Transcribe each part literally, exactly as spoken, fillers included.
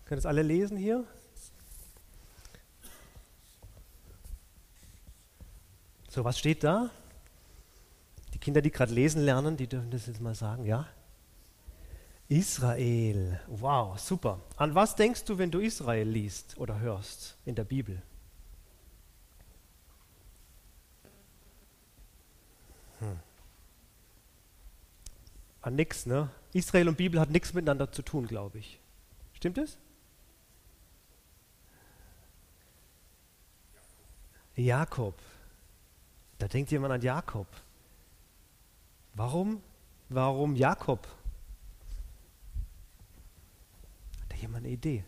Können das alle lesen hier? So, was steht da? Die Kinder, die gerade lesen lernen, die dürfen das jetzt mal sagen, ja? Israel. Wow, super. An was denkst du, wenn du Israel liest oder hörst in der Bibel? Hm. An nichts, ne? Israel und Bibel hat nichts miteinander zu tun, glaube ich. Stimmt es? Jakob. Da denkt jemand an Jakob. Warum? Warum Jakob? Hat da jemand eine Idee?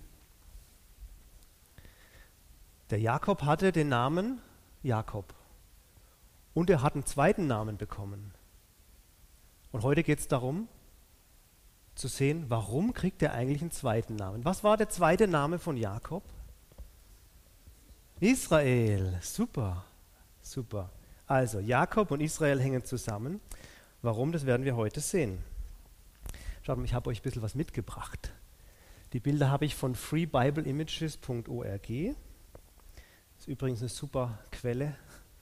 Der Jakob hatte den Namen Jakob. Und er hat einen zweiten Namen bekommen. Und heute geht es darum, zu sehen, warum kriegt er eigentlich einen zweiten Namen? Was war der zweite Name von Jakob? Israel. Super, super. Also Jakob und Israel hängen zusammen. Warum, das werden wir heute sehen. Schaut mal, ich habe euch ein bisschen was mitgebracht. Die Bilder habe ich von free bible images punkt org. Das ist übrigens eine super Quelle.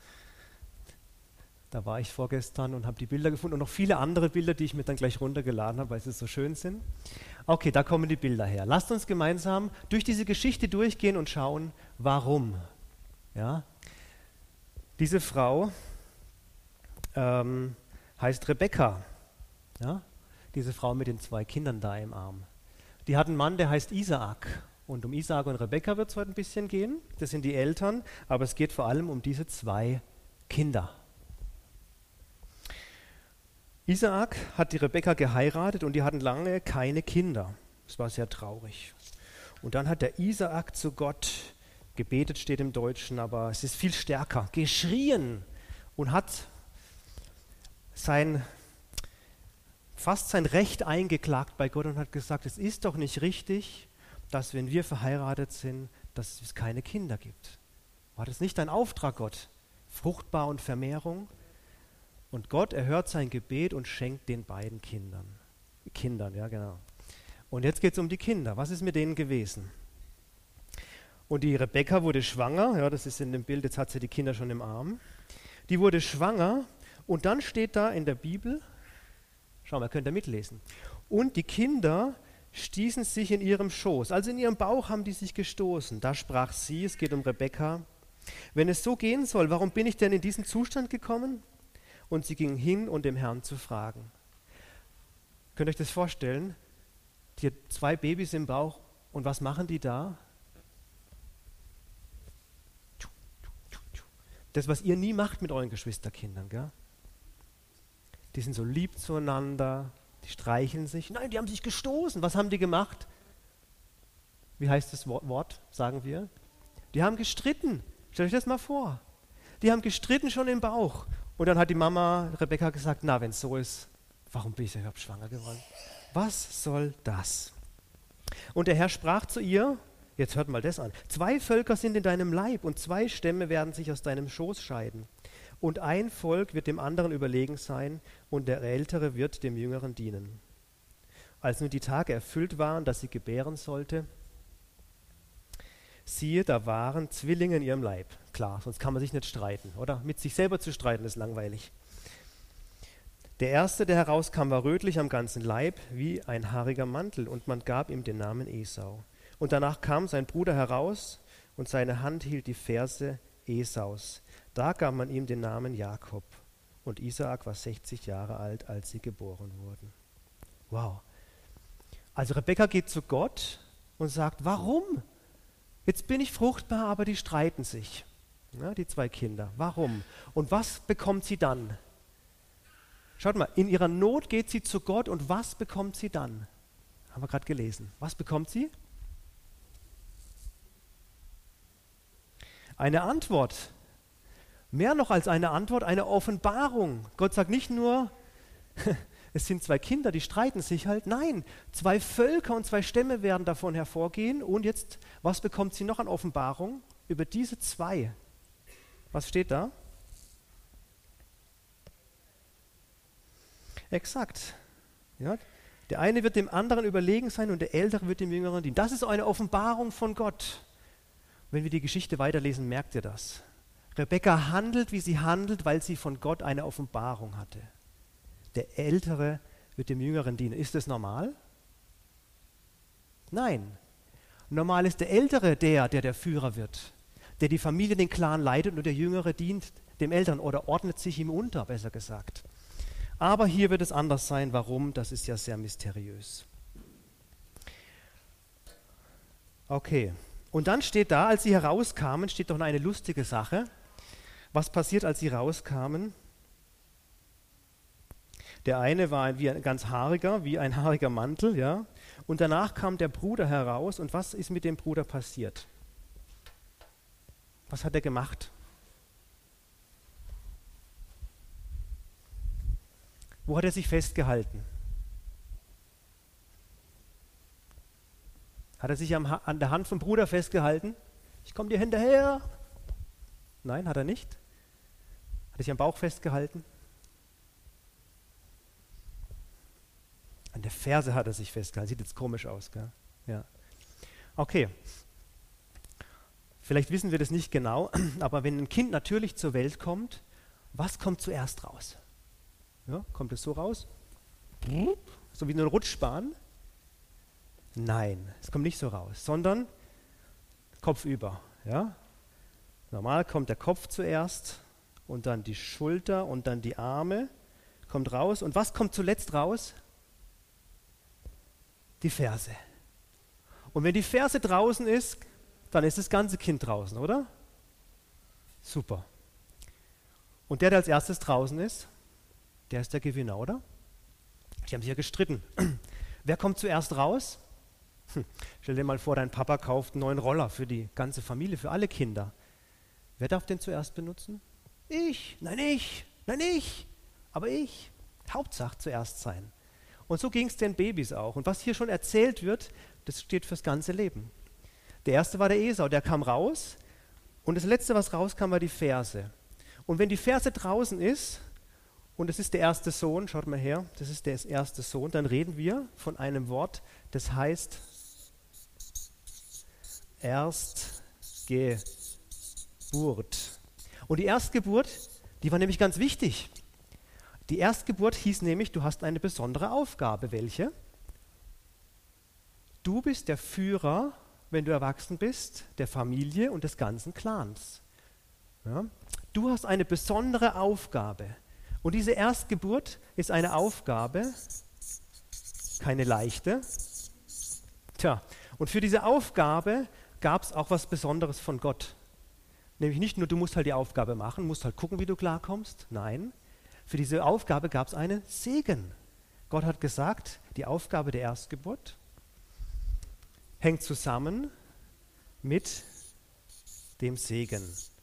Da war ich vorgestern und habe die Bilder gefunden und noch viele andere Bilder, die ich mir dann gleich runtergeladen habe, weil sie so schön sind. Okay, da kommen die Bilder her. Lasst uns gemeinsam durch diese Geschichte durchgehen und schauen, warum. Ja? Diese Frau ähm, heißt Rebekka. Ja? Diese Frau mit den zwei Kindern da im Arm. Die hat einen Mann, der heißt Isaak. Und um Isaak und Rebekka wird es heute ein bisschen gehen. Das sind die Eltern, aber es geht vor allem um diese zwei Kinder. Isaak hat die Rebekka geheiratet und die hatten lange keine Kinder. Das war sehr traurig. Und dann hat der Isaak zu Gott gebetet, steht im Deutschen, aber es ist viel stärker, geschrien und hat sein, fast sein Recht eingeklagt bei Gott und hat gesagt, es ist doch nicht richtig, dass wenn wir verheiratet sind, dass es keine Kinder gibt. War das nicht dein Auftrag, Gott? Fruchtbar und Vermehrung? Und Gott erhört sein Gebet und schenkt den beiden Kindern. Kindern, ja genau. Und jetzt geht es um die Kinder. Was ist mit denen gewesen? Und die Rebekka wurde schwanger, ja, das ist in dem Bild, jetzt hat sie die Kinder schon im Arm. Die wurde schwanger und dann steht da in der Bibel, schau mal, könnt ihr mitlesen. Und die Kinder stießen sich in ihrem Schoß, also in ihrem Bauch haben die sich gestoßen. Da sprach sie, es geht um Rebekka, wenn es so gehen soll, warum bin ich denn in diesen Zustand gekommen? Und sie ging hin, um den Herrn zu fragen. Könnt ihr euch das vorstellen? Die hat zwei Babys im Bauch und was machen die da? Das, was ihr nie macht mit euren Geschwisterkindern, gell? Die sind so lieb zueinander, die streicheln sich. Nein, die haben sich gestoßen. Was haben die gemacht? Wie heißt das Wort, sagen wir? Die haben gestritten. Stellt euch das mal vor. Die haben gestritten schon im Bauch. Und dann hat die Mama Rebekka gesagt, na, wenn es so ist, warum bin ich überhaupt schwanger geworden? Was soll das? Und der Herr sprach zu ihr, jetzt hört mal das an, zwei Völker sind in deinem Leib und zwei Stämme werden sich aus deinem Schoß scheiden. Und ein Volk wird dem anderen überlegen sein und der Ältere wird dem Jüngeren dienen. Als nun die Tage erfüllt waren, dass sie gebären sollte, siehe, da waren Zwillinge in ihrem Leib. Klar, sonst kann man sich nicht streiten, oder? Mit sich selber zu streiten ist langweilig. Der erste, der herauskam, war rötlich am ganzen Leib, wie ein haariger Mantel, und man gab ihm den Namen Esau. Und danach kam sein Bruder heraus, und seine Hand hielt die Ferse Esaus. Da gab man ihm den Namen Jakob. Und Isaak war sechzig Jahre alt, als sie geboren wurden. Wow. Also Rebekka geht zu Gott und sagt, warum? Jetzt bin ich fruchtbar, aber die streiten sich. Ja, die zwei Kinder. Warum? Und was bekommt sie dann? Schaut mal, in ihrer Not geht sie zu Gott und was bekommt sie dann? Haben wir gerade gelesen. Was bekommt sie? Eine Antwort. Mehr noch als eine Antwort, eine Offenbarung. Gott sagt nicht nur, es sind zwei Kinder, die streiten sich halt. Nein, zwei Völker und zwei Stämme werden davon hervorgehen. Und jetzt, was bekommt sie noch an Offenbarung? Über diese zwei. Was steht da? Exakt. Ja, Der eine wird dem anderen überlegen sein und der Ältere wird dem Jüngeren dienen. Das ist eine Offenbarung von Gott. Wenn wir die Geschichte weiterlesen, merkt ihr das. Rebekka handelt, wie sie handelt, weil sie von Gott eine Offenbarung hatte. Der Ältere wird dem Jüngeren dienen. Ist das normal? Nein. Normal ist der Ältere der, der der Führer wird, der die Familie, den Clan leitet und der Jüngere dient dem Älteren oder ordnet sich ihm unter, besser gesagt. Aber hier wird es anders sein. Warum? Das ist ja sehr mysteriös. Okay. Und dann steht da, als sie herauskamen, steht doch noch eine lustige Sache. Was passiert, als sie rauskamen? Der eine war wie ein ganz haariger, wie ein haariger Mantel, ja. Und danach kam der Bruder heraus. Und was ist mit dem Bruder passiert? Was hat er gemacht? Wo hat er sich festgehalten? Hat er sich am, an der Hand vom Bruder festgehalten? Ich komme dir hinterher. Nein, hat er nicht. Hat er sich am Bauch festgehalten? An der Ferse hat er sich festgehalten. Sieht jetzt komisch aus, gell? Ja. Okay. Vielleicht wissen wir das nicht genau, aber wenn ein Kind natürlich zur Welt kommt, was kommt zuerst raus? Ja, kommt es so raus? So wie eine Rutschbahn? Nein, es kommt nicht so raus, sondern Kopf über. Ja? Normal kommt der Kopf zuerst und dann die Schulter und dann die Arme, kommt raus. Und was kommt zuletzt raus? Die Ferse. Und wenn die Ferse draußen ist, dann ist das ganze Kind draußen, oder? Super. Und der, der als erstes draußen ist, der ist der Gewinner, oder? Die haben sich ja gestritten. Wer kommt zuerst raus? Hm. Stell dir mal vor, dein Papa kauft einen neuen Roller für die ganze Familie, für alle Kinder. Wer darf den zuerst benutzen? Ich. Nein, ich. Nein, ich. Aber ich. Hauptsache zuerst sein. Und so ging es den Babys auch. Und was hier schon erzählt wird, das steht fürs ganze Leben. Der erste war der Esau, der kam raus. Und das letzte, was rauskam, war die Ferse. Und wenn die Ferse draußen ist, und es ist der erste Sohn, schaut mal her, das ist der erste Sohn, dann reden wir von einem Wort, das heißt Erstgeburt. Und die Erstgeburt, die war nämlich ganz wichtig. Die Erstgeburt hieß nämlich, du hast eine besondere Aufgabe. Welche? Du bist der Führer, wenn du erwachsen bist, der Familie und des ganzen Clans. Ja? Du hast eine besondere Aufgabe. Und diese Erstgeburt ist eine Aufgabe, keine leichte. Tja, und für diese Aufgabe gab es auch was Besonderes von Gott. Nämlich nicht nur, du musst halt die Aufgabe machen, musst halt gucken, wie du klarkommst. Nein, für diese Aufgabe gab es einen Segen. Gott hat gesagt, die Aufgabe der Erstgeburt hängt zusammen mit dem Segen.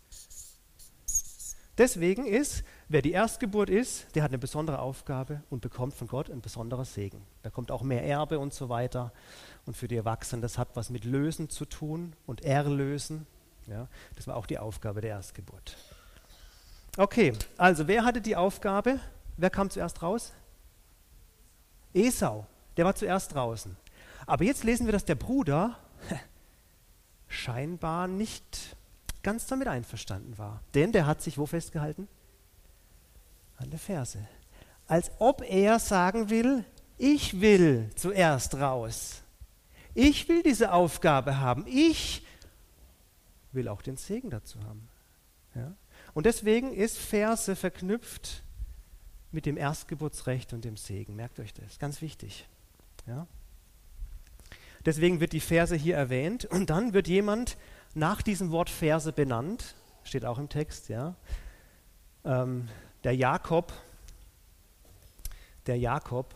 Deswegen ist, wer die Erstgeburt ist, der hat eine besondere Aufgabe und bekommt von Gott ein besonderes Segen. Da kommt auch mehr Erbe und so weiter. Und für die Erwachsenen, das hat was mit Lösen zu tun und Erlösen. Ja, das war auch die Aufgabe der Erstgeburt. Okay, also wer hatte die Aufgabe? Wer kam zuerst raus? Esau, der war zuerst draußen. Aber jetzt lesen wir, dass der Bruder scheinbar nicht ganz damit einverstanden war. Denn der hat sich wo festgehalten? An der Ferse. Als ob er sagen will, ich will zuerst raus. Ich will diese Aufgabe haben. Ich will auch den Segen dazu haben. Ja? Und deswegen ist Verse verknüpft mit dem Erstgeburtsrecht und dem Segen. Merkt euch das, ganz wichtig. Ja? Deswegen wird die Verse hier erwähnt und dann wird jemand nach diesem Wort Verse benannt, steht auch im Text, ja. Ähm, der Jakob, der Jakob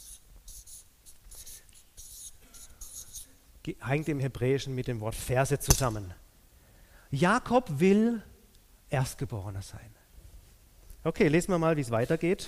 hängt im Hebräischen mit dem Wort Verse zusammen. Jakob will Erstgeborener sein. Okay, lesen wir mal, wie es weitergeht.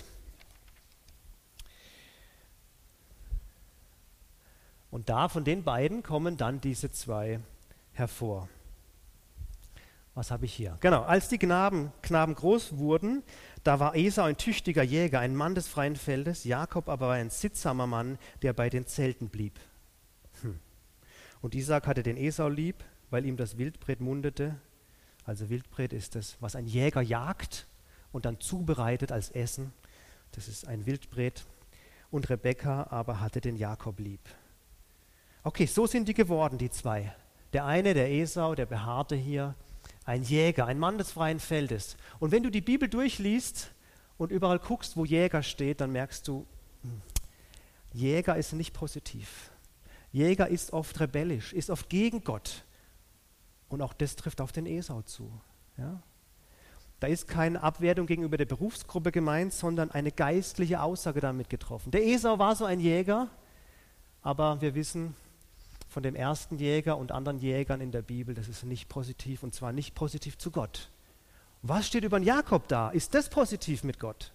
Und da von den beiden kommen dann diese zwei hervor. Was habe ich hier? Genau, als die Knaben, Knaben groß wurden, da war Esau ein tüchtiger Jäger, ein Mann des freien Feldes, Jakob aber war ein sittsamer Mann, der bei den Zelten blieb. Hm. Und Isaak hatte den Esau lieb, weil ihm das Wildbret mundete. Also Wildbret ist das, was ein Jäger jagt und dann zubereitet als Essen. Das ist ein Wildbret. Und Rebekka aber hatte den Jakob lieb. Okay, so sind die geworden, die zwei. Der eine, der Esau, der behaarte hier, ein Jäger, ein Mann des freien Feldes. Und wenn du die Bibel durchliest und überall guckst, wo Jäger steht, dann merkst du, Jäger ist nicht positiv. Jäger ist oft rebellisch, ist oft gegen Gott. Und auch das trifft auf den Esau zu. Ja? Da ist keine Abwertung gegenüber der Berufsgruppe gemeint, sondern eine geistliche Aussage damit getroffen. Der Esau war so ein Jäger, aber wir wissen von dem ersten Jäger und anderen Jägern in der Bibel, das ist nicht positiv, und zwar nicht positiv zu Gott. Was steht über den Jakob da? Ist das positiv mit Gott?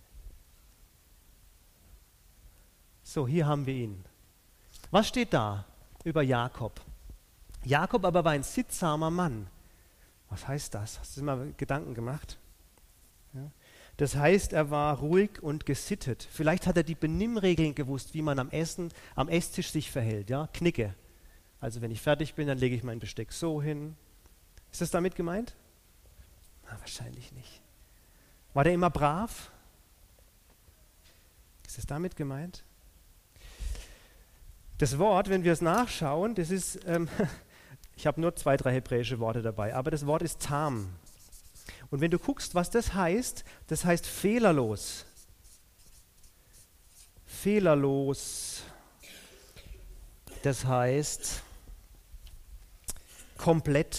So, hier haben wir ihn. Was steht da über Jakob? Jakob aber war ein sittsamer Mann. Was heißt das? Hast du dir mal Gedanken gemacht? Ja. Das heißt, er war ruhig und gesittet. Vielleicht hat er die Benimmregeln gewusst, wie man am Essen, am Esstisch sich verhält. Ja? Knicke. Also wenn ich fertig bin, dann lege ich mein Besteck so hin. Ist das damit gemeint? Na, wahrscheinlich nicht. War der immer brav? Ist das damit gemeint? Das Wort, wenn wir es nachschauen, das ist, ähm, ich habe nur zwei, drei hebräische Worte dabei, aber das Wort ist tam. Und wenn du guckst, was das heißt, das heißt fehlerlos. Fehlerlos. Das heißt komplett.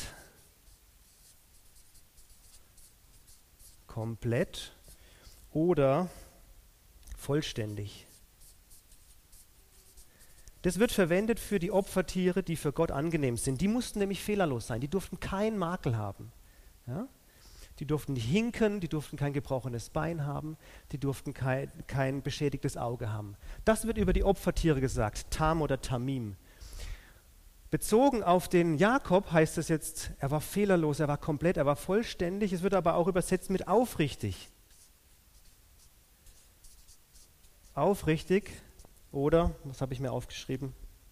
Komplett oder vollständig. Das wird verwendet für die Opfertiere, die für Gott angenehm sind. Die mussten nämlich fehlerlos sein. Die durften keinen Makel haben. Ja? Die durften nicht hinken, die durften kein gebrochenes Bein haben, die durften kein, kein beschädigtes Auge haben. Das wird über die Opfertiere gesagt, Tam oder Tamim. Bezogen auf den Jakob heißt es jetzt, er war fehlerlos, er war komplett, er war vollständig. Es wird aber auch übersetzt mit aufrichtig. Aufrichtig. Oder, was habe ich mir aufgeschrieben?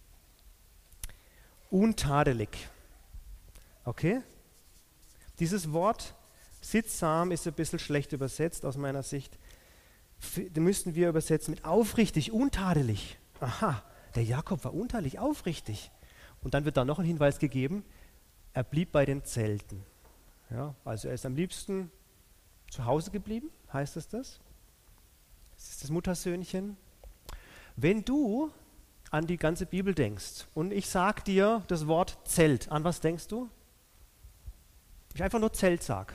Untadelig. Okay? Dieses Wort sittsam ist ein bisschen schlecht übersetzt aus meiner Sicht. Da müssten wir übersetzen mit aufrichtig, untadelig. Aha, der Jakob war untadelig, aufrichtig. Und dann wird da noch ein Hinweis gegeben, er blieb bei den Zelten. Ja, also er ist am liebsten zu Hause geblieben, heißt es das? Das ist das Muttersöhnchen. Wenn du an die ganze Bibel denkst und ich sage dir das Wort Zelt, an was denkst du? Ich einfach nur Zelt sag.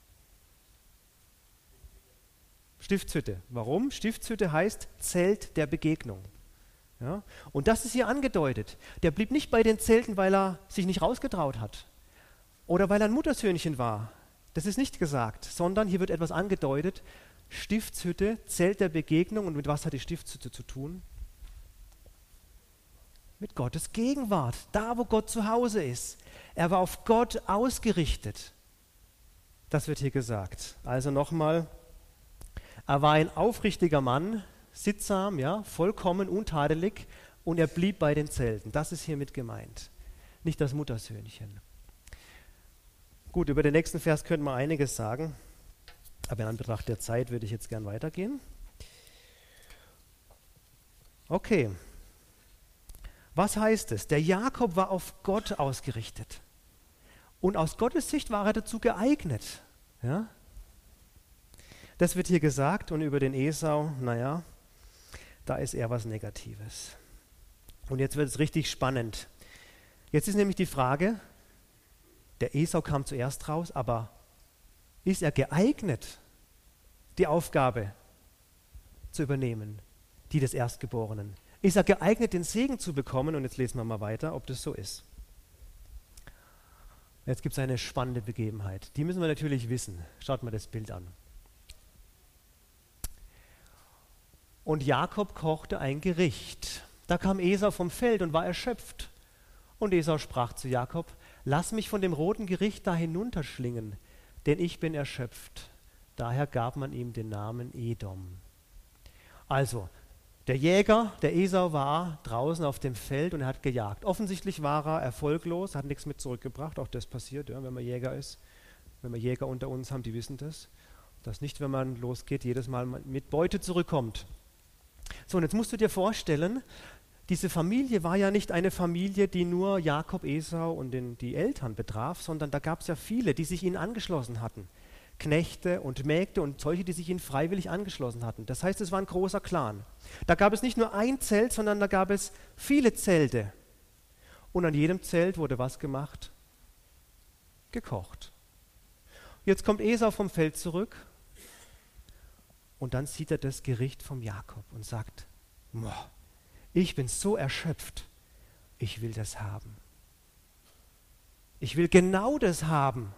Stiftshütte. Warum? Stiftshütte heißt Zelt der Begegnung. Ja? Und das ist hier angedeutet. Der blieb nicht bei den Zelten, weil er sich nicht rausgetraut hat oder weil er ein Muttersöhnchen war. Das ist nicht gesagt, sondern hier wird etwas angedeutet. Stiftshütte, Zelt der Begegnung. Und mit was hat die Stiftshütte zu tun? Mit Gottes Gegenwart, da wo Gott zu Hause ist. Er war auf Gott ausgerichtet. Das wird hier gesagt. Also nochmal, er war ein aufrichtiger Mann, sittsam, ja, vollkommen untadelig, und er blieb bei den Zelten. Das ist hiermit gemeint, nicht das Muttersöhnchen. Gut, über den nächsten Vers könnte man einiges sagen, aber in Anbetracht der Zeit würde ich jetzt gern weitergehen. Okay, was heißt es? Der Jakob war auf Gott ausgerichtet und aus Gottes Sicht war er dazu geeignet. Ja? Das wird hier gesagt, und über den Esau, naja, da ist eher was Negatives. Und jetzt wird es richtig spannend. Jetzt ist nämlich die Frage, der Esau kam zuerst raus, aber ist er geeignet, die Aufgabe zu übernehmen, die des Erstgeborenen? Ist er geeignet, den Segen zu bekommen? Und jetzt lesen wir mal weiter, ob das so ist. Jetzt gibt es eine spannende Begebenheit. Die müssen wir natürlich wissen. Schaut mal das Bild an. Und Jakob kochte ein Gericht. Da kam Esau vom Feld und war erschöpft. Und Esau sprach zu Jakob: Lass mich von dem roten Gericht da hinunterschlingen, denn ich bin erschöpft. Daher gab man ihm den Namen Edom. Also, der Jäger, der Esau, war draußen auf dem Feld und er hat gejagt. Offensichtlich war er erfolglos, hat nichts mit zurückgebracht. Auch das passiert, ja, wenn man Jäger ist. Wenn wir Jäger unter uns haben, die wissen das. Dass nicht, wenn man losgeht, jedes Mal mit Beute zurückkommt. So, und jetzt musst du dir vorstellen, diese Familie war ja nicht eine Familie, die nur Jakob, Esau und den, die Eltern betraf, sondern da gab es ja viele, die sich ihnen angeschlossen hatten. Knechte und Mägde und solche, die sich ihnen freiwillig angeschlossen hatten. Das heißt, es war ein großer Clan. Da gab es nicht nur ein Zelt, sondern da gab es viele Zelte. Und an jedem Zelt wurde was gemacht? Gekocht. Jetzt kommt Esau vom Feld zurück und dann sieht er das Gericht vom Jakob und sagt: Ich bin so erschöpft, ich will das haben. Ich will genau das haben.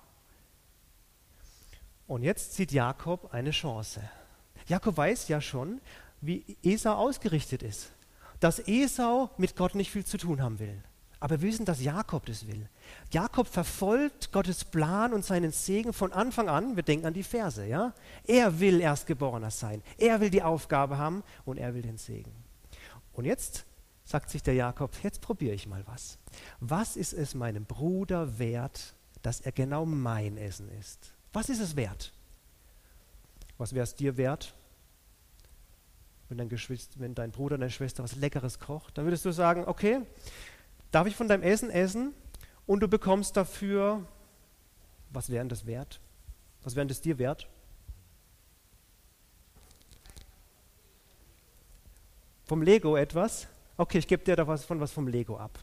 Und jetzt sieht Jakob eine Chance. Jakob weiß ja schon, wie Esau ausgerichtet ist. Dass Esau mit Gott nicht viel zu tun haben will. Aber wir wissen, dass Jakob das will. Jakob verfolgt Gottes Plan und seinen Segen von Anfang an. Wir denken an die Verse, ja? Er will Erstgeborener sein. Er will die Aufgabe haben und er will den Segen. Und jetzt sagt sich der Jakob: Jetzt probiere ich mal was. Was ist es meinem Bruder wert, dass er genau mein Essen isst? Was ist es wert? Was wäre es dir wert, wenn dein, Geschwister, wenn dein Bruder, deine Schwester was Leckeres kocht? Dann würdest du sagen: Okay, darf ich von deinem Essen essen und du bekommst dafür, was wäre denn das wert? Was wäre denn das dir wert? Vom Lego etwas? Okay, ich gebe dir davon was vom Lego ab.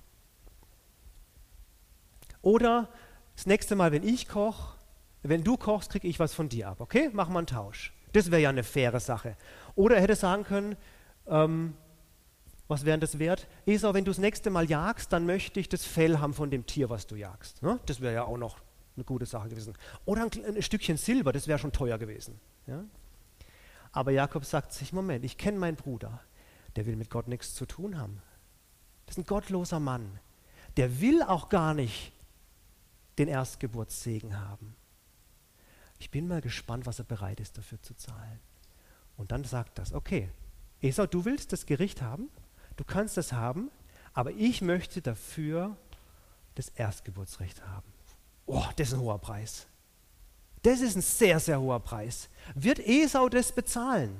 Oder das nächste Mal, wenn ich koche, wenn du kochst, kriege ich was von dir ab. Okay, machen wir einen Tausch. Das wäre ja eine faire Sache. Oder er hätte sagen können, ähm, was wäre das wert? Esau, wenn du das nächste Mal jagst, dann möchte ich das Fell haben von dem Tier, was du jagst. Ne? Das wäre ja auch noch eine gute Sache gewesen. Oder ein, ein Stückchen Silber, das wäre schon teuer gewesen. Ja? Aber Jakob sagt sich: Moment, ich kenne meinen Bruder. Der will mit Gott nichts zu tun haben. Das ist ein gottloser Mann. Der will auch gar nicht den Erstgeburtssegen haben. Ich bin mal gespannt, was er bereit ist, dafür zu zahlen. Und dann sagt das: Okay, Esau, du willst das Gericht haben, du kannst das haben, aber ich möchte dafür das Erstgeburtsrecht haben. Oh, das ist ein hoher Preis. Das ist ein sehr, sehr hoher Preis. Wird Esau das bezahlen?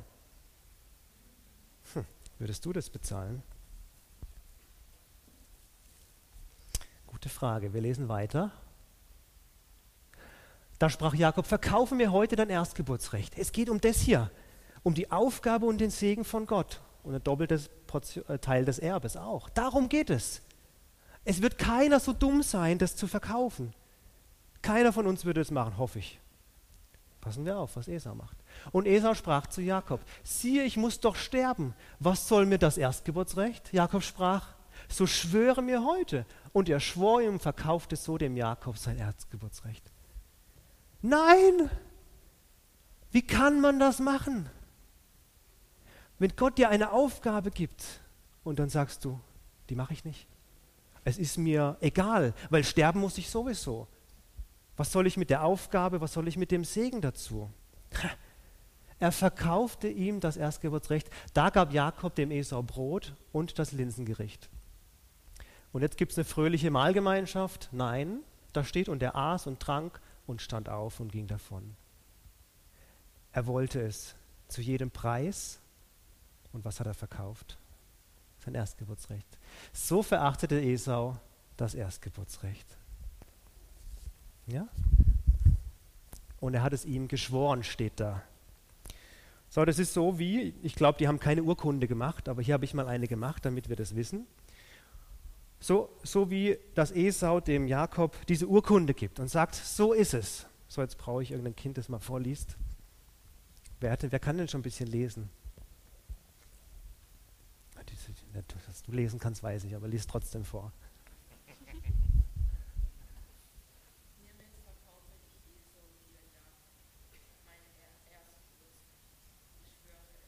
Hm, würdest du das bezahlen? Gute Frage. Wir lesen weiter. Da sprach Jakob: Verkaufe mir heute dein Erstgeburtsrecht. Es geht um das hier, um die Aufgabe und den Segen von Gott und ein doppeltes Portion, äh, Teil des Erbes auch. Darum geht es. Es wird keiner so dumm sein, das zu verkaufen. Keiner von uns würde es machen, hoffe ich. Passen wir auf, was Esau macht. Und Esau sprach zu Jakob: Siehe, ich muss doch sterben. Was soll mir das Erstgeburtsrecht? Jakob sprach: So schwöre mir heute. Und er schwor ihm und verkaufte so dem Jakob sein Erstgeburtsrecht. Nein! Wie kann man das machen? Wenn Gott dir eine Aufgabe gibt und dann sagst du: Die mache ich nicht. Es ist mir egal, weil sterben muss ich sowieso. Was soll ich mit der Aufgabe, was soll ich mit dem Segen dazu? Er verkaufte ihm das Erstgeburtsrecht. Da gab Jakob dem Esau Brot und das Linsengericht. Und jetzt gibt es eine fröhliche Mahlgemeinschaft? Nein, da steht: Und er aß und trank und stand auf und ging davon. Er wollte es zu jedem Preis. Und was hat er verkauft? Sein Erstgeburtsrecht. So verachtete Esau das Erstgeburtsrecht. Ja? Und er hat es ihm geschworen, steht da. So, das ist so wie, ich glaube, die haben keine Urkunde gemacht, aber hier habe ich mal eine gemacht, damit wir das wissen. So, so wie, dass Esau dem Jakob diese Urkunde gibt und sagt: So ist es. So, jetzt brauche ich irgendein Kind, das mal vorliest. Wer, hat denn, wer kann denn schon ein bisschen lesen? Dass du lesen kannst, weiß ich, aber lies trotzdem vor.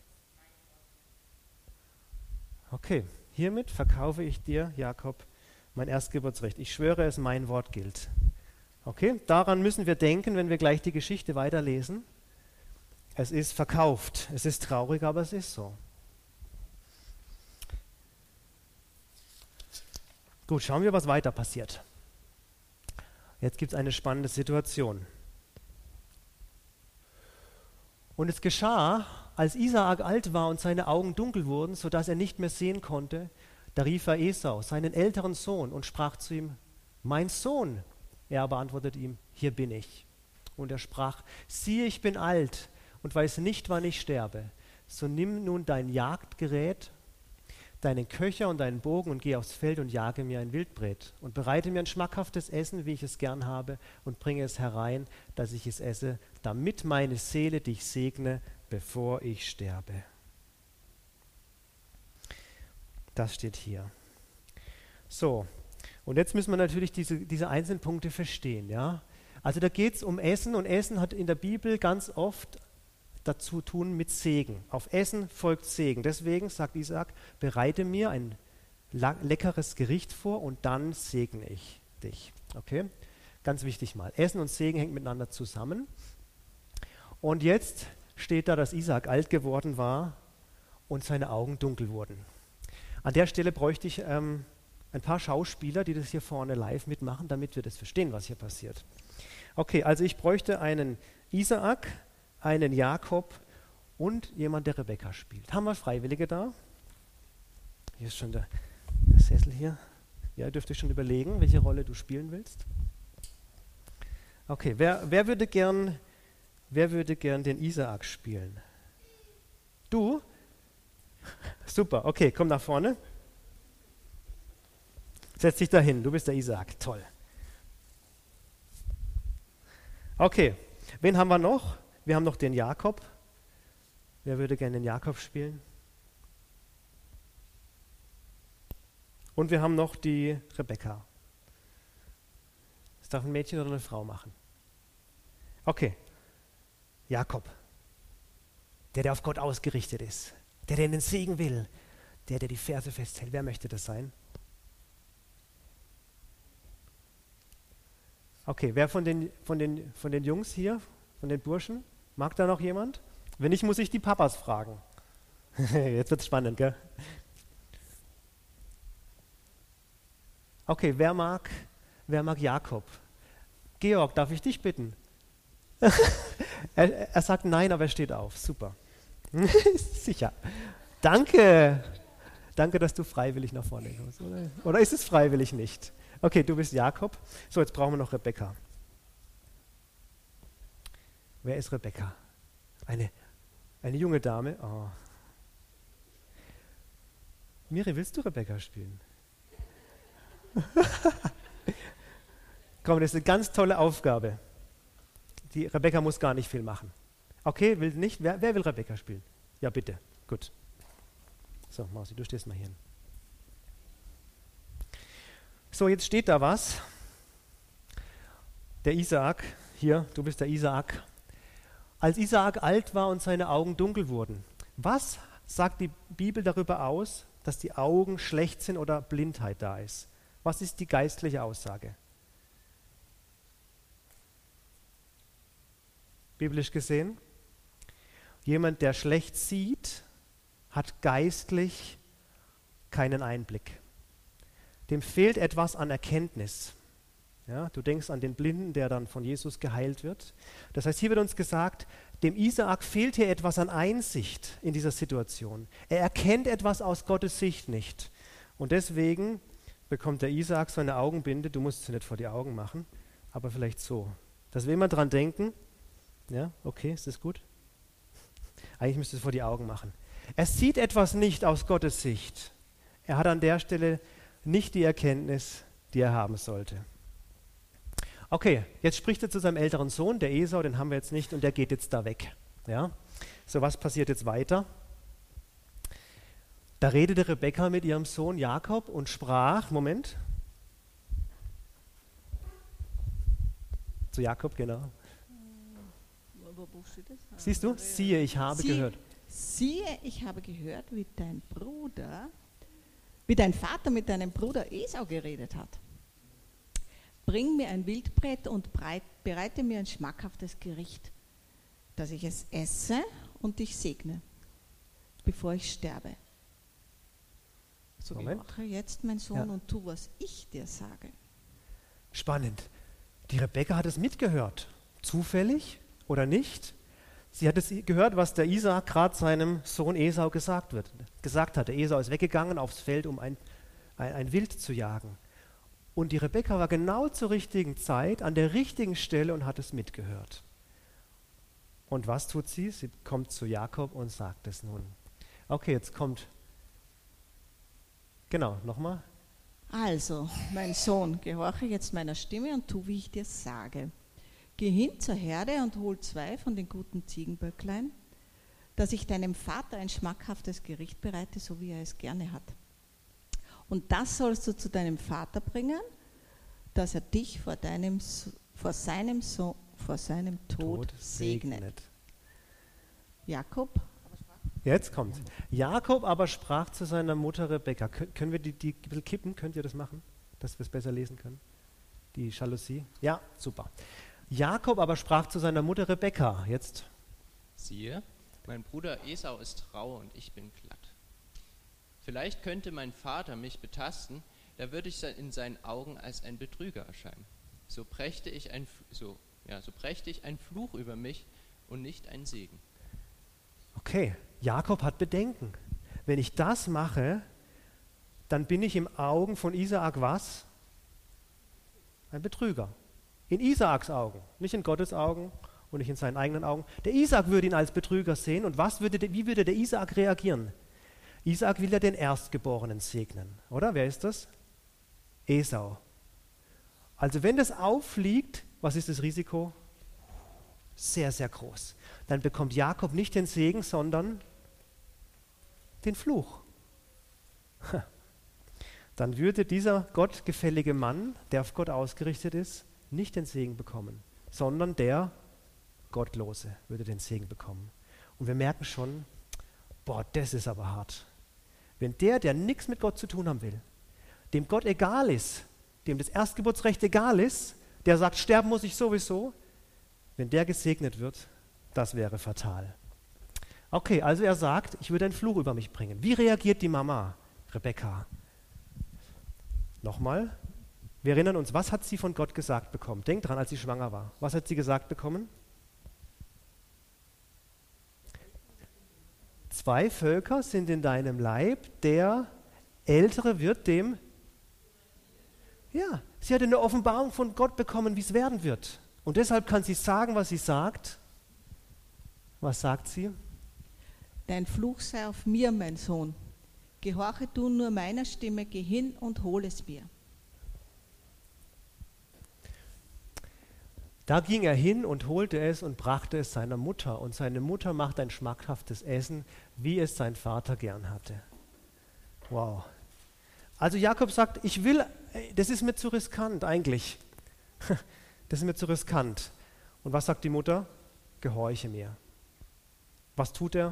Okay, hiermit verkaufe ich dir, Jakob, Mein Erstgeburtsrecht. Ich schwöre es, mein Wort gilt. Okay, daran müssen wir denken, wenn wir gleich die Geschichte weiterlesen. Es ist verkauft. Es ist traurig, aber es ist so. Gut, schauen wir, was weiter passiert. Jetzt gibt es eine spannende Situation. Und es geschah, als Isaak alt war und seine Augen dunkel wurden, sodass er nicht mehr sehen konnte, da rief er Esau, seinen älteren Sohn, und sprach zu ihm: Mein Sohn. Er aber antwortete ihm: Hier bin ich. Und er sprach: Siehe, ich bin alt und weiß nicht, wann ich sterbe. So nimm nun dein Jagdgerät, deinen Köcher und deinen Bogen und geh aufs Feld und jage mir ein Wildbret und bereite mir ein schmackhaftes Essen, wie ich es gern habe, und bringe es herein, dass ich es esse, damit meine Seele dich segne, bevor ich sterbe. Das steht hier. So, und jetzt müssen wir natürlich diese, diese einzelnen Punkte verstehen. Ja? Also da geht es um Essen, und Essen hat in der Bibel ganz oft dazu tun mit Segen. Auf Essen folgt Segen. Deswegen sagt Isaak: Bereite mir ein leckeres Gericht vor und dann segne ich dich. Okay? Ganz wichtig mal. Essen und Segen hängen miteinander zusammen. Und jetzt steht da, dass Isaak alt geworden war und seine Augen dunkel wurden. An der Stelle bräuchte ich ähm, ein paar Schauspieler, die das hier vorne live mitmachen, damit wir das verstehen, was hier passiert. Okay, also ich bräuchte einen Isaak, einen Jakob und jemand, der Rebekka spielt. Haben wir Freiwillige da? Hier ist schon der, der Sessel hier. Ja, ihr dürft euch schon überlegen, welche Rolle du spielen willst. Okay, wer, wer würde gern, wer würde gern den Isaak spielen? Du? Super, okay, komm nach vorne. Setz dich dahin, du bist der Isaak, toll. Okay, wen haben wir noch? Wir haben noch den Jakob. Wer würde gerne den Jakob spielen? Und wir haben noch die Rebekka. Das darf ein Mädchen oder eine Frau machen. Okay, Jakob. Der, der auf Gott ausgerichtet ist. Der, der den Segen will. Der, der die Verse festhält. Wer möchte das sein? Okay, wer von den, von den, von den Jungs hier, von den Burschen, mag da noch jemand? Wenn nicht, muss ich die Papas fragen. Jetzt wird es spannend, gell? Okay, wer mag, wer mag Jakob? Georg, darf ich dich bitten? er, er sagt nein, aber er steht auf. Super. Sicher. Danke. Danke, dass du freiwillig nach vorne kommst. Oder, oder ist es freiwillig nicht? Okay, du bist Jakob. So, jetzt brauchen wir noch Rebekka. Wer ist Rebekka? Eine, eine junge Dame. Oh. Miri, willst du Rebekka spielen? Komm, das ist eine ganz tolle Aufgabe. Die Rebekka muss gar nicht viel machen. Okay, will nicht? Wer, wer will Rebekka spielen? Ja, bitte. Gut. So, Mausi, du stehst mal hier hin. So, jetzt steht da was. Der Isaak, hier, du bist der Isaak. Als Isaak alt war und seine Augen dunkel wurden, was sagt die Bibel darüber aus, dass die Augen schlecht sind oder Blindheit da ist? Was ist die geistliche Aussage? Biblisch gesehen, jemand, der schlecht sieht, hat geistlich keinen Einblick. Dem fehlt etwas an Erkenntnis. Ja, du denkst an den Blinden, der dann von Jesus geheilt wird. Das heißt, hier wird uns gesagt, dem Isaak fehlt hier etwas an Einsicht in dieser Situation. Er erkennt etwas aus Gottes Sicht nicht. Und deswegen bekommt der Isaak so eine Augenbinde. Du musst sie nicht vor die Augen machen, aber vielleicht so. Dass wir immer dran denken. Ja, okay, ist das gut? Eigentlich müsste es vor die Augen machen. Er sieht etwas nicht aus Gottes Sicht. Er hat an der Stelle nicht die Erkenntnis, die er haben sollte. Okay, jetzt spricht er zu seinem älteren Sohn, der Esau, den haben wir jetzt nicht, und der geht jetzt da weg. Ja? So, was passiert jetzt weiter? Da redete Rebekka mit ihrem Sohn Jakob und sprach, Moment, zu Jakob, genau. Siehst du? Siehe, ich habe Sie, gehört. Siehe, ich habe gehört, wie dein Bruder wie dein Vater mit deinem Bruder Esau geredet hat. Bring mir ein Wildbret und breit, bereite mir ein schmackhaftes Gericht, dass ich es esse und dich segne, bevor ich sterbe. So gehorche jetzt, mein Sohn, ja. und tu, was ich dir sage. Spannend. Die Rebekka hat es mitgehört. Zufällig oder nicht? Sie hat es gehört, was der Isaak gerade seinem Sohn Esau gesagt, wird, gesagt hatte. Esau ist weggegangen aufs Feld, um ein, ein, ein Wild zu jagen. Und die Rebekka war genau zur richtigen Zeit an der richtigen Stelle und hat es mitgehört. Und was tut sie? Sie kommt zu Jakob und sagt es nun. Okay, jetzt kommt, genau, nochmal. Also, mein Sohn, gehorche jetzt meiner Stimme und tu, wie ich dir sage. Geh hin zur Herde und hol zwei von den guten Ziegenböcklein, dass ich deinem Vater ein schmackhaftes Gericht bereite, so wie er es gerne hat. Und das sollst du zu deinem Vater bringen, dass er dich vor, deinem, vor, seinem, so vor seinem Tod, Tod segnet. segnet. Jakob. Jetzt kommt. Jakob aber sprach zu seiner Mutter Rebekka. Kön- können wir die, die ein bisschen kippen? Könnt ihr das machen, dass wir es besser lesen können? Die Jalousie? Ja, super. Jakob aber sprach zu seiner Mutter Rebekka. Jetzt. Siehe, mein Bruder Esau ist rau und ich bin glatt. Vielleicht könnte mein Vater mich betasten, da würde ich in seinen Augen als ein Betrüger erscheinen. So brächte ich ein, so, ja, so brächte ich ein Fluch über mich und nicht ein Segen. Okay, Jakob hat Bedenken. Wenn ich das mache, dann bin ich im Augen von Isaak was? Ein Betrüger. In Isaaks Augen, nicht in Gottes Augen und nicht in seinen eigenen Augen. Der Isaak würde ihn als Betrüger sehen und was würde der, wie würde der Isaak reagieren? Isaak will ja den Erstgeborenen segnen, oder? Wer ist das? Esau. Also wenn das auffliegt, was ist das Risiko? Sehr, sehr groß. Dann bekommt Jakob nicht den Segen, sondern den Fluch. Dann würde dieser gottgefällige Mann, der auf Gott ausgerichtet ist, nicht den Segen bekommen, sondern der Gottlose würde den Segen bekommen. Und wir merken schon, boah, das ist aber hart. Wenn der, der nichts mit Gott zu tun haben will, dem Gott egal ist, dem das Erstgeburtsrecht egal ist, der sagt, sterben muss ich sowieso, wenn der gesegnet wird, das wäre fatal. Okay, also er sagt, ich würde einen Fluch über mich bringen. Wie reagiert die Mama, Rebekka? Nochmal, wir erinnern uns, was hat sie von Gott gesagt bekommen? Denkt dran, als sie schwanger war. Was hat sie gesagt bekommen? Zwei Völker sind in deinem Leib, der Ältere wird dem... Ja, sie hat eine Offenbarung von Gott bekommen, wie es werden wird. Und deshalb kann sie sagen, was sie sagt. Was sagt sie? Dein Fluch sei auf mir, mein Sohn. Gehorche du nur meiner Stimme, geh hin und hol es mir. Da ging er hin und holte es und brachte es seiner Mutter. Und seine Mutter machte ein schmackhaftes Essen, wie es sein Vater gern hatte. Wow. Also Jakob sagt, ich will, das ist mir zu riskant eigentlich. Das ist mir zu riskant. Und was sagt die Mutter? Gehorche mir. Was tut er?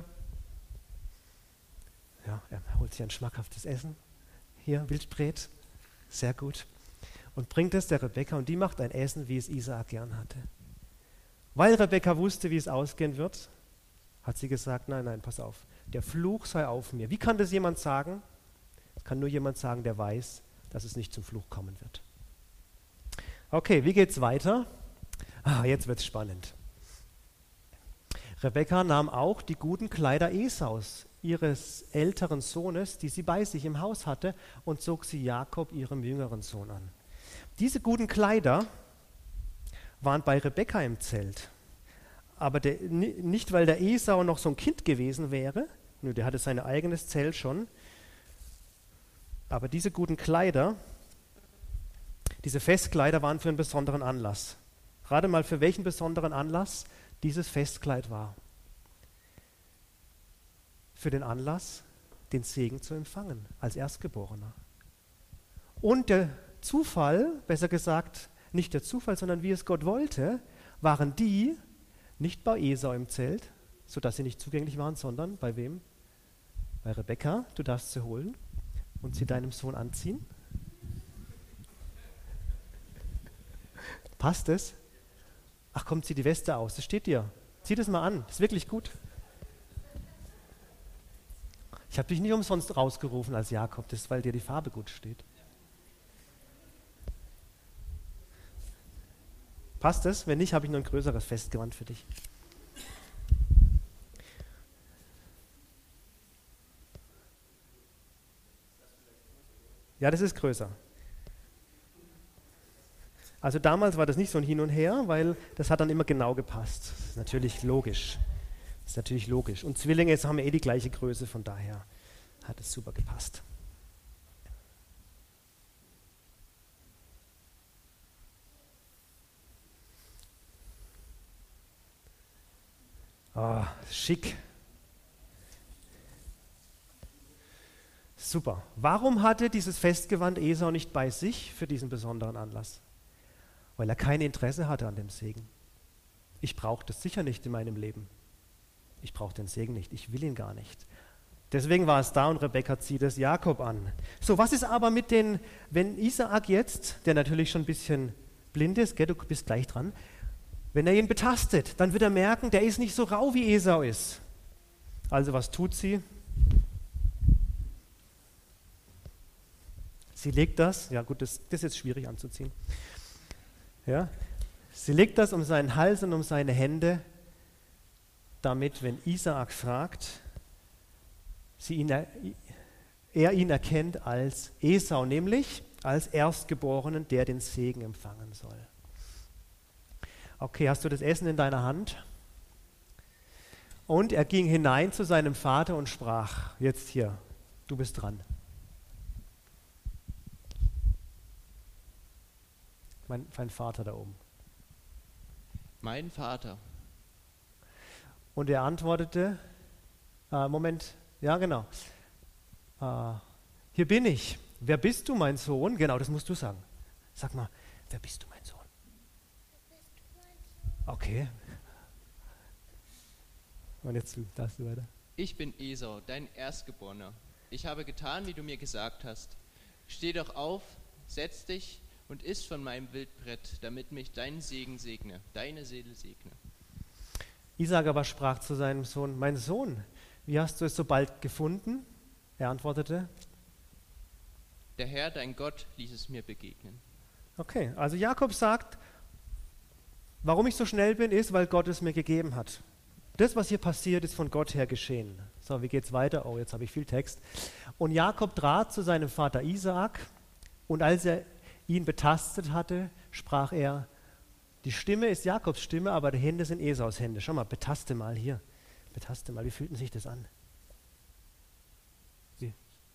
Ja, er holt sich ein schmackhaftes Essen. Hier, Wildbret. Sehr gut. Und bringt es der Rebekka und die macht ein Essen, wie es Isaak gern hatte. Weil Rebekka wusste, wie es ausgehen wird, hat sie gesagt, nein, nein, pass auf, der Fluch sei auf mir. Wie kann das jemand sagen? Das kann nur jemand sagen, der weiß, dass es nicht zum Fluch kommen wird. Okay, wie geht's weiter? Ah, jetzt wird's spannend. Rebekka nahm auch die guten Kleider Esaus, ihres älteren Sohnes, die sie bei sich im Haus hatte, und zog sie Jakob, ihrem jüngeren Sohn, an. Diese guten Kleider waren bei Rebekka im Zelt. Aber der, nicht, weil der Esau noch so ein Kind gewesen wäre, nur der hatte sein eigenes Zelt schon, aber diese guten Kleider, diese Festkleider waren für einen besonderen Anlass. Rate mal, für welchen besonderen Anlass dieses Festkleid war. Für den Anlass, den Segen zu empfangen, als Erstgeborener. Und der Zufall, besser gesagt, nicht der Zufall, sondern wie es Gott wollte, waren die nicht bei Esau im Zelt, sodass sie nicht zugänglich waren, sondern bei wem? Bei Rebekka, du darfst sie holen. und sie deinem Sohn anziehen? Passt es? Ach komm, zieh die Weste aus, das steht dir. Zieh das mal an, das ist wirklich gut. Ich habe dich nicht umsonst rausgerufen als Jakob, das ist, weil dir die Farbe gut steht. Passt es? Wenn nicht, habe ich noch ein größeres Festgewand für dich. Ja, das ist größer. Also damals war das nicht so ein Hin und Her, weil das hat dann immer genau gepasst. Das ist natürlich logisch. Das ist natürlich logisch. Und Zwillinge jetzt haben ja eh die gleiche Größe, von daher hat es super gepasst. Oh, schick. Super. Warum hatte dieses Festgewand Esau nicht bei sich für diesen besonderen Anlass? Weil er kein Interesse hatte an dem Segen. Ich brauche das sicher nicht in meinem Leben. Ich brauche den Segen nicht. Ich will ihn gar nicht. Deswegen war es da und Rebekka zieht es Jakob an. So, was ist aber mit den, wenn Isaak jetzt, der natürlich schon ein bisschen blind ist, gell, du bist gleich dran, wenn er ihn betastet, dann wird er merken, der ist nicht so rau, wie Esau ist. Also was tut sie? Sie legt das, ja gut, das, das ist jetzt schwierig anzuziehen. Ja, sie legt das um seinen Hals und um seine Hände, damit, wenn Isaak fragt, sie ihn, er ihn erkennt als Esau, nämlich als Erstgeborenen, der den Segen empfangen soll. Okay, hast du das Essen in deiner Hand? Und er ging hinein zu seinem Vater und sprach, jetzt hier, du bist dran. Mein, mein Vater da oben. Mein Vater. Und er antwortete, äh, Moment, ja genau, äh, hier bin ich. Wer bist du, mein Sohn? Genau, das musst du sagen. Sag mal, wer bist du, mein Sohn? Okay. Und jetzt darfst du weiter. Ich bin Esau, dein Erstgeborener. Ich habe getan, wie du mir gesagt hast. Steh doch auf, setz dich und iss von meinem Wildbrett, damit mich dein Segen segne, deine Seele segne. Isaak aber sprach zu seinem Sohn, mein Sohn, wie hast du es so bald gefunden? Er antwortete, der Herr, dein Gott, ließ es mir begegnen. Okay, also Jakob sagt, warum ich so schnell bin, ist, weil Gott es mir gegeben hat. Das, was hier passiert, ist von Gott her geschehen. So, wie geht's weiter? Oh, jetzt habe ich viel Text. Und Jakob trat zu seinem Vater Isaak und als er ihn betastet hatte, sprach er, die Stimme ist Jakobs Stimme, aber die Hände sind Esaus Hände. Schau mal, betaste mal hier. Betaste mal, wie fühlt sich das an? Wie?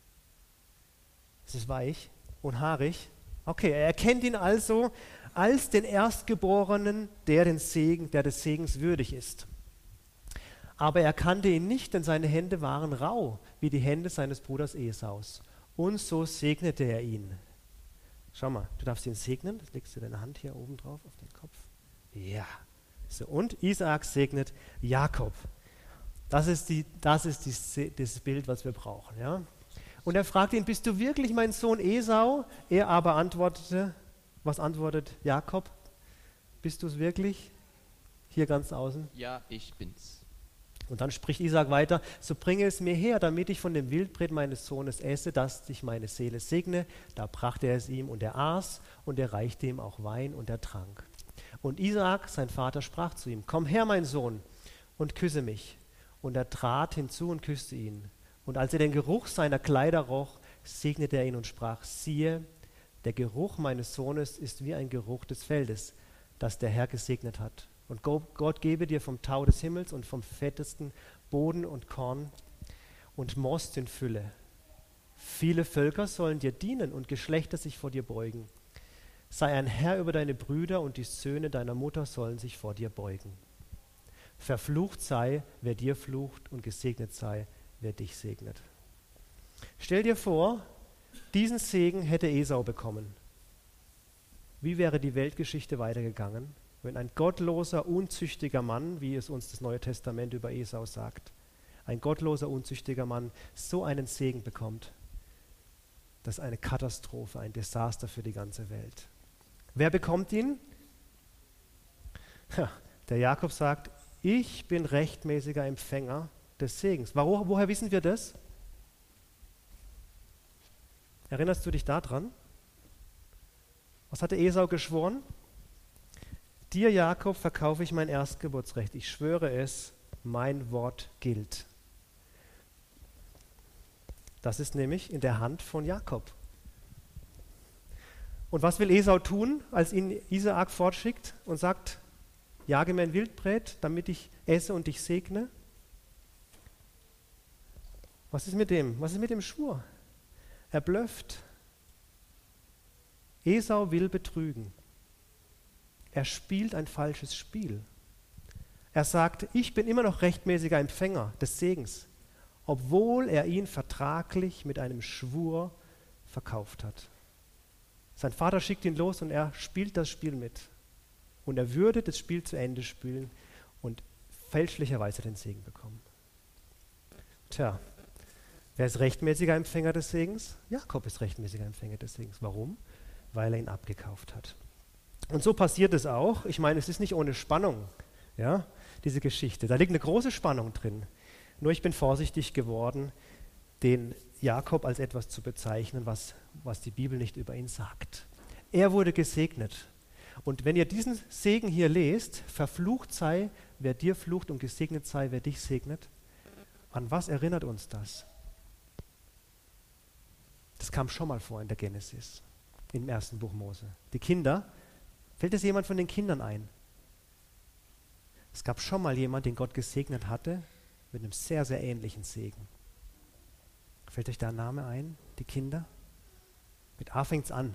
Es ist weich und haarig. Okay, er erkennt ihn also als den Erstgeborenen, der, den Segen, der des Segens würdig ist. Aber er kannte ihn nicht, denn seine Hände waren rau, wie die Hände seines Bruders Esaus. Und so segnete er ihn. Schau mal, du darfst ihn segnen. Das legst du deine Hand hier oben drauf auf den Kopf. Ja. So, und Isaak segnet Jakob. Das ist, die, das, ist die, das Bild, was wir brauchen. Ja? Und er fragte ihn, bist du wirklich mein Sohn Esau? Er aber antwortete, was antwortet Jakob? Bist du es wirklich? Hier ganz außen. Ja, ich bin's. Und dann spricht Isaak weiter, so bringe es mir her, damit ich von dem Wildbret meines Sohnes esse, dass dich meine Seele segne. Da brachte er es ihm und er aß und er reichte ihm auch Wein und er trank. Und Isaak, sein Vater, sprach zu ihm, komm her, mein Sohn, und küsse mich. Und er trat hinzu und küsste ihn. Und als er den Geruch seiner Kleider roch, segnete er ihn und sprach, siehe, der Geruch meines Sohnes ist wie ein Geruch des Feldes, das der Herr gesegnet hat. Und Gott gebe dir vom Tau des Himmels und vom fettesten Boden und Korn und Most in Fülle. Viele Völker sollen dir dienen und Geschlechter sich vor dir beugen. Sei ein Herr über deine Brüder und die Söhne deiner Mutter sollen sich vor dir beugen. Verflucht sei, wer dir flucht, und gesegnet sei, wer dich segnet. Stell dir vor, diesen Segen hätte Esau bekommen. Wie wäre die Weltgeschichte weitergegangen, wenn ein gottloser, unzüchtiger Mann, wie es uns das Neue Testament über Esau sagt, ein gottloser, unzüchtiger Mann so einen Segen bekommt? Das ist eine Katastrophe, ein Desaster für die ganze Welt. Wer bekommt ihn? Ja, der Jakob sagt, ich bin rechtmäßiger Empfänger des Segens. Warum, woher wissen wir das? Erinnerst du dich daran? Was hatte Esau geschworen? Dir, Jakob, verkaufe ich mein Erstgeburtsrecht. Ich schwöre es, mein Wort gilt. Das ist nämlich in der Hand von Jakob. Und was will Esau tun, als ihn Isaak fortschickt und sagt, jage mir ein Wildbret, damit ich esse und dich segne? Was ist mit dem? Was ist mit dem Schwur? Er blöfft. Esau will betrügen. Er spielt ein falsches Spiel. Er sagt, ich bin immer noch rechtmäßiger Empfänger des Segens, obwohl er ihn vertraglich mit einem Schwur verkauft hat. Sein Vater schickt ihn los und er spielt das Spiel mit. Und er würde das Spiel zu Ende spielen und fälschlicherweise den Segen bekommen. Tja, wer ist rechtmäßiger Empfänger des Segens? Jakob ist rechtmäßiger Empfänger des Segens. Warum? Weil er ihn abgekauft hat. Und so passiert es auch. Ich meine, es ist nicht ohne Spannung, ja, diese Geschichte. Da liegt eine große Spannung drin. Nur ich bin vorsichtig geworden, den Jakob als etwas zu bezeichnen, was, was die Bibel nicht über ihn sagt. Er wurde gesegnet. Und wenn ihr diesen Segen hier lest, verflucht sei, wer dir flucht, und gesegnet sei, wer dich segnet, an was erinnert uns das? Das kam schon mal vor in der Genesis, im ersten Buch Mose. Die Kinder, fällt es jemand von den Kindern ein? Es gab schon mal jemand, den Gott gesegnet hatte, mit einem sehr, sehr ähnlichen Segen. Fällt euch da ein Name ein, die Kinder? Mit A fängt es an.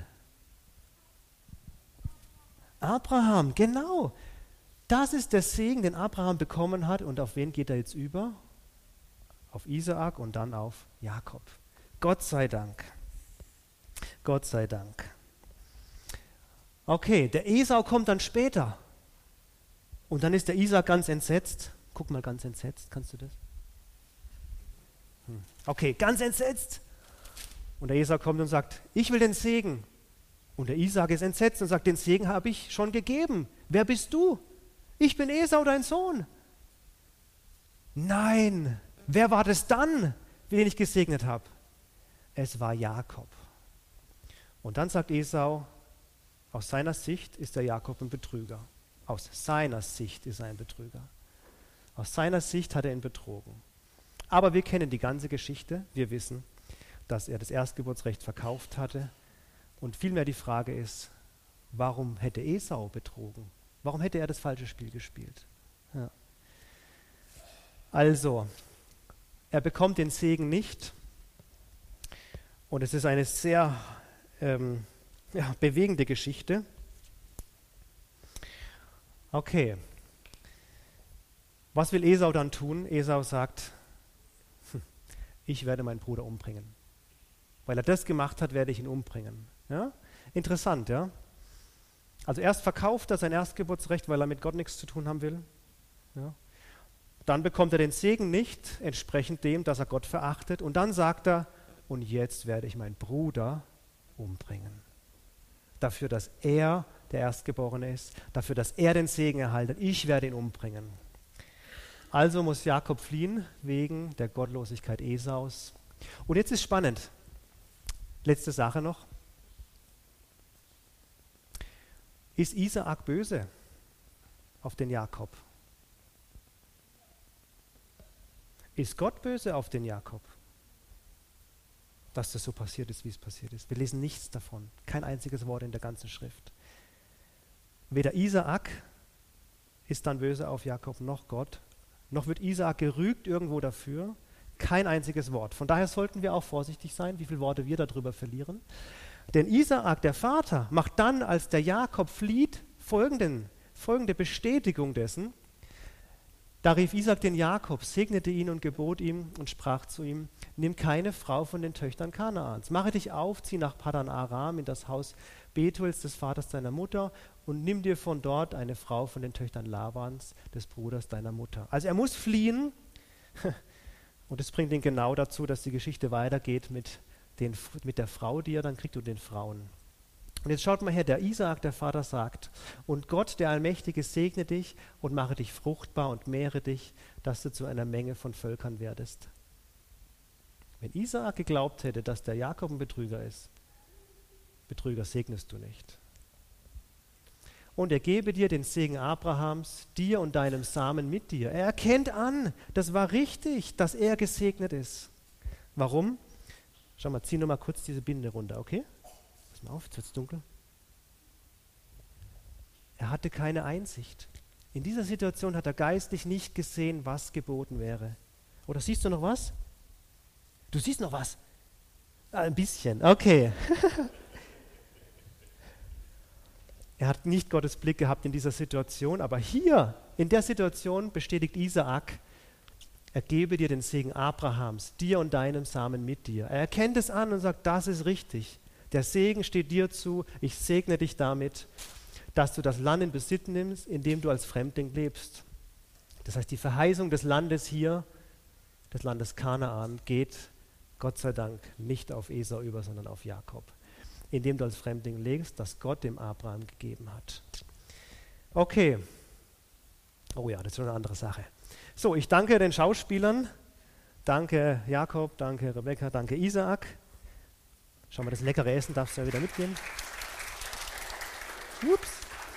Abraham, genau. Das ist der Segen, den Abraham bekommen hat. Und auf wen geht er jetzt über? Auf Isaak und dann auf Jakob. Gott sei Dank. Gott sei Dank. Okay, der Esau kommt dann später. Und dann ist der Isaak ganz entsetzt. Guck mal, ganz entsetzt. Kannst du das? Hm. Okay, ganz entsetzt. Und der Esau kommt und sagt, ich will den Segen. Und der Isaak ist entsetzt und sagt, den Segen habe ich schon gegeben. Wer bist du? Ich bin Esau, dein Sohn. Nein, wer war das dann, den ich gesegnet habe? Es war Jakob. Und dann sagt Esau, aus seiner Sicht ist der Jakob ein Betrüger. Aus seiner Sicht ist er ein Betrüger. Aus seiner Sicht hat er ihn betrogen. Aber wir kennen die ganze Geschichte. Wir wissen, dass er das Erstgeburtsrecht verkauft hatte. Und vielmehr die Frage ist, warum hätte Esau betrogen? Warum hätte er das falsche Spiel gespielt? Ja. Also, er bekommt den Segen nicht. Und es ist eine sehr ähm, ja, bewegende Geschichte. Okay. Was will Esau dann tun? Esau sagt, ich werde meinen Bruder umbringen. Weil er das gemacht hat, werde ich ihn umbringen. Ja? Interessant, ja? Also erst verkauft er sein Erstgeburtsrecht, weil er mit Gott nichts zu tun haben will. Ja? Dann bekommt er den Segen nicht, entsprechend dem, dass er Gott verachtet. Und dann sagt er, und jetzt werde ich meinen Bruder umbringen. Dafür, dass er der Erstgeborene ist, dafür, dass er den Segen erhalten, ich werde ihn umbringen. Also muss Jakob fliehen wegen der Gottlosigkeit Esaus. Und jetzt ist spannend. Letzte Sache noch. Ist Isaak böse auf den Jakob? Ist Gott böse auf den Jakob? Dass das so passiert ist, wie es passiert ist. Wir lesen nichts davon. Kein einziges Wort in der ganzen Schrift. Weder Isaak ist dann böse auf Jakob, noch Gott. Noch wird Isaak gerügt irgendwo dafür. Kein einziges Wort. Von daher sollten wir auch vorsichtig sein, wie viele Worte wir darüber verlieren. Denn Isaak, der Vater, macht dann, als der Jakob flieht, folgenden, folgende Bestätigung dessen. Da rief Isaak den Jakob, segnete ihn und gebot ihm und sprach zu ihm, nimm keine Frau von den Töchtern Kanaans. Mache dich auf, zieh nach Padan Aram in das Haus Betuels, des Vaters deiner Mutter, und nimm dir von dort eine Frau von den Töchtern Labans, des Bruders deiner Mutter. Also er muss fliehen. Und es bringt ihn genau dazu, dass die Geschichte weitergeht mit den, mit der Frau, die er dann kriegt, und den Frauen. Und jetzt schaut mal her, der Isaak, der Vater, sagt, und Gott, der Allmächtige, segne dich und mache dich fruchtbar und mehre dich, dass du zu einer Menge von Völkern werdest. Wenn Isaak geglaubt hätte, dass der Jakob ein Betrüger ist, Betrüger segnest du nicht. Und er gebe dir den Segen Abrahams, dir und deinem Samen mit dir. Er erkennt an, das war richtig, dass er gesegnet ist. Warum? Schau mal, zieh nur mal kurz diese Binde runter, okay? Pass mal auf, jetzt wird es dunkel. Er hatte keine Einsicht. In dieser Situation hat er geistlich nicht gesehen, was geboten wäre. Oder siehst du noch was? Du siehst noch was? Ah, ein bisschen, okay. Er hat nicht Gottes Blick gehabt in dieser Situation, aber hier, in der Situation, bestätigt Isaak, er gebe dir den Segen Abrahams, dir und deinem Samen mit dir. Er erkennt es an und sagt, das ist richtig. Der Segen steht dir zu, ich segne dich damit, dass du das Land in Besitz nimmst, in dem du als Fremdling lebst. Das heißt, die Verheißung des Landes hier, des Landes Kanaan, geht Gott sei Dank nicht auf Esau über, sondern auf Jakob, in dem du als Fremdling lebst, das Gott dem Abraham gegeben hat. Okay. Oh ja, das ist schon eine andere Sache. So, ich danke den Schauspielern. Danke Jakob, danke Rebecca, danke Isaak. Schau mal, das leckere Essen darfst du ja wieder mitgehen. Ups.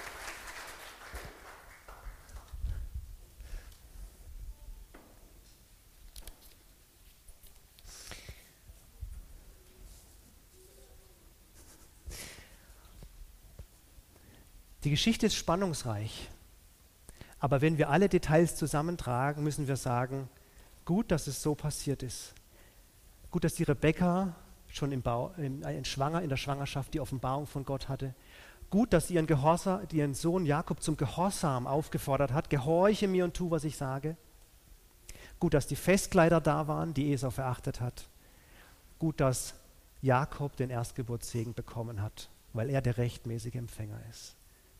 Die Geschichte ist spannungsreich, aber wenn wir alle Details zusammentragen, müssen wir sagen, gut, dass es so passiert ist. Gut, dass die Rebekka schon im Bau, in, in, Schwanger, in der Schwangerschaft die Offenbarung von Gott hatte. Gut, dass sie ihren, Gehorsam, ihren Sohn Jakob zum Gehorsam aufgefordert hat, gehorche mir und tu, was ich sage. Gut, dass die Festkleider da waren, die Esau verachtet hat. Gut, dass Jakob den Erstgeburtssegen bekommen hat, weil er der rechtmäßige Empfänger ist.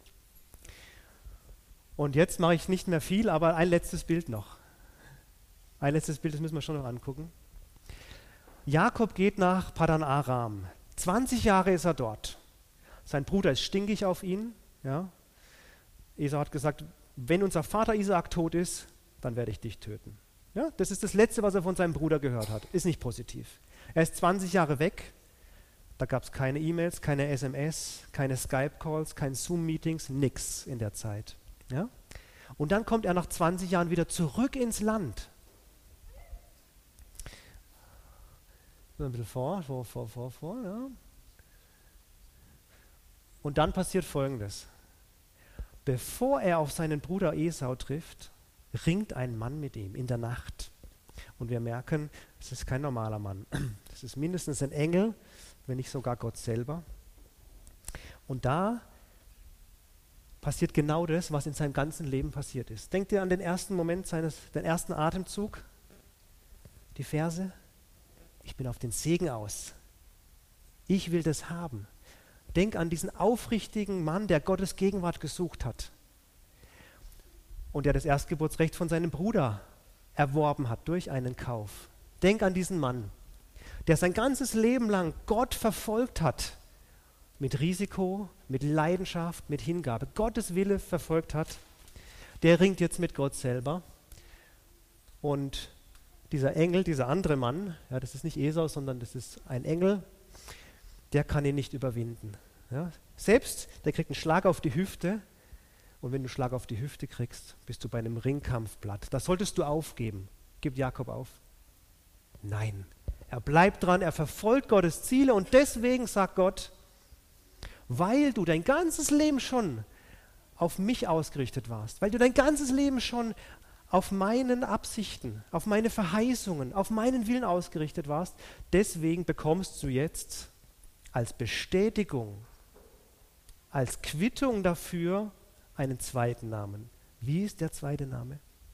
Und jetzt mache ich nicht mehr viel, aber ein letztes Bild noch. Ein letztes Bild, das müssen wir schon noch angucken. Jakob geht nach Padan Aram. zwanzig Jahre ist er dort. Sein Bruder ist stinkig auf ihn. Ja. Esau hat gesagt, wenn unser Vater Isaak tot ist, dann werde ich dich töten. Ja, das ist das Letzte, was er von seinem Bruder gehört hat. Ist nicht positiv. Er ist zwanzig Jahre weg. Da gab es keine E-Mails, keine S M S, keine Skype-Calls, keine Zoom-Meetings, nichts in der Zeit. Ja? Und dann kommt er nach zwanzig Jahren wieder zurück ins Land. So ein bisschen vor, vor, vor, vor, vor. Ja. Und dann passiert Folgendes. Bevor er auf seinen Bruder Esau trifft, ringt ein Mann mit ihm in der Nacht. Und wir merken, es ist kein normaler Mann. Das ist mindestens ein Engel, wenn nicht sogar Gott selber. Und da passiert genau das, was in seinem ganzen Leben passiert ist. Denkt ihr an den ersten Moment seines, den ersten Atemzug? Die Verse? Ich bin auf den Segen aus. Ich will das haben. Denk an diesen aufrichtigen Mann, der Gottes Gegenwart gesucht hat. Und der das Erstgeburtsrecht von seinem Bruder erworben hat durch einen Kauf. Denk an diesen Mann, der sein ganzes Leben lang Gott verfolgt hat. Mit Risiko, mit Leidenschaft, mit Hingabe, Gottes Wille verfolgt hat, der ringt jetzt mit Gott selber. Und dieser Engel, dieser andere Mann, ja, das ist nicht Esau, sondern das ist ein Engel, der kann ihn nicht überwinden. Ja. Selbst, der kriegt einen Schlag auf die Hüfte, und wenn du einen Schlag auf die Hüfte kriegst, bist du bei einem Ringkampf platt. Das solltest du aufgeben. Gibt Jakob auf? Nein. Er bleibt dran, er verfolgt Gottes Ziele, und deswegen sagt Gott, weil du dein ganzes Leben schon auf mich ausgerichtet warst, weil du dein ganzes Leben schon auf meinen Absichten, auf meine Verheißungen, auf meinen Willen ausgerichtet warst, deswegen bekommst du jetzt als Bestätigung, als Quittung dafür einen zweiten Namen. Wie ist der zweite Name?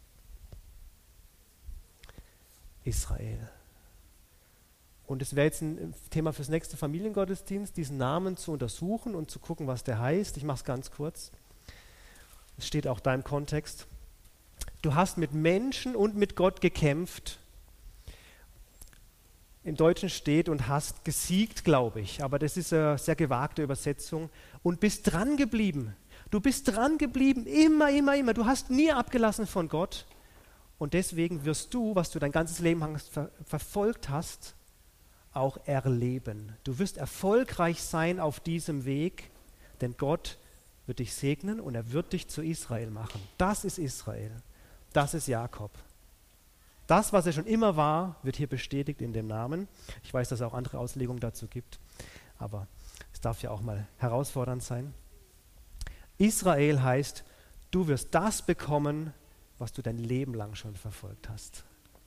Israel. Und es wäre jetzt ein Thema fürs nächste Familiengottesdienst, diesen Namen zu untersuchen und zu gucken, was der heißt. Ich mache es ganz kurz. Es steht auch da im Kontext. Du hast mit Menschen und mit Gott gekämpft im Deutschen steht und hast gesiegt, glaube ich. Aber das ist eine sehr gewagte Übersetzung. Und bist dran geblieben. Du bist dran geblieben, immer, immer, immer. Du hast nie abgelassen von Gott. Und deswegen wirst du, was du dein ganzes Leben lang ver- verfolgt hast, auch erleben. Du wirst erfolgreich sein auf diesem Weg, denn Gott wird dich segnen und er wird dich zu Israel machen. Das ist Israel. Das ist Jakob. Das, was er schon immer war, wird hier bestätigt in dem Namen. Ich weiß, dass es auch andere Auslegungen dazu gibt, aber es darf ja auch mal herausfordernd sein. Israel heißt, du wirst das bekommen, was du dein Leben lang schon verfolgt hast.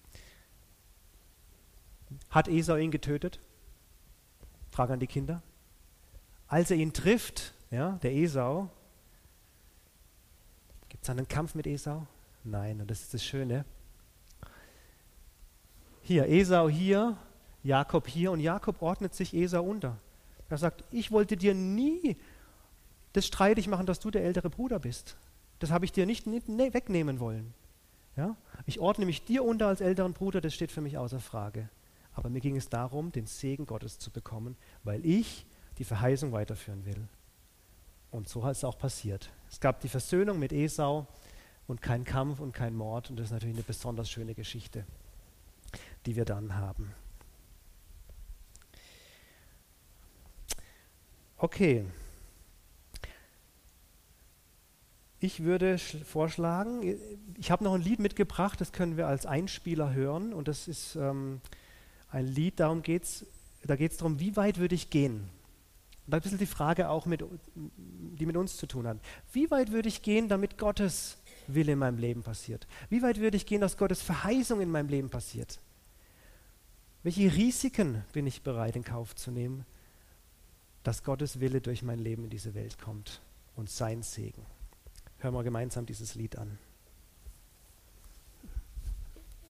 Hat Esau ihn getötet? Frage an die Kinder. Als er ihn trifft, ja, der Esau, gibt es einen Kampf mit Esau? Nein, und das ist das Schöne. Hier, Esau hier, Jakob hier und Jakob ordnet sich Esau unter. Er sagt, ich wollte dir nie das streitig machen, dass du der ältere Bruder bist. Das habe ich dir nicht, nicht ne, wegnehmen wollen. Ja? Ich ordne mich dir unter als älteren Bruder, das steht für mich außer Frage. Aber mir ging es darum, den Segen Gottes zu bekommen, weil ich die Verheißung weiterführen will. Und so hat es auch passiert. Es gab die Versöhnung mit Esau und kein Kampf und kein Mord. Und das ist natürlich eine besonders schöne Geschichte, die wir dann haben. Okay. Ich würde sch- vorschlagen, ich habe noch ein Lied mitgebracht, das können wir als Einspieler hören. Und das ist ähm, ein Lied, darum geht's, da geht es darum, wie weit würde ich gehen? Und ein bisschen die Frage auch, mit, die mit uns zu tun hat. Wie weit würde ich gehen, damit Gottes Wille in meinem Leben passiert? Wie weit würde ich gehen, dass Gottes Verheißung in meinem Leben passiert? Welche Risiken bin ich bereit in Kauf zu nehmen, dass Gottes Wille durch mein Leben in diese Welt kommt und sein Segen? Hören wir gemeinsam dieses Lied an.